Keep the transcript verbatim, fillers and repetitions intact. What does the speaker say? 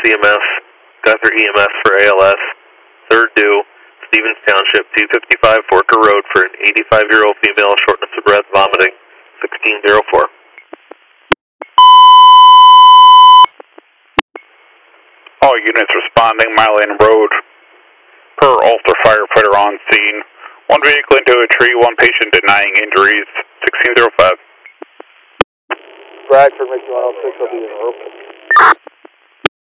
E M S, Guthrie E M S for A L S, third due, Stevens Township, two fifty-five Forker Road for an eighty-five-year-old female, shortness of breath, vomiting, sixteen oh four. All units responding, Mile Lane Road. Per Ulster firefighter on scene. One vehicle into a tree, one patient denying injuries, sixteen oh five. Bradford, make one oh six, will be in the rope.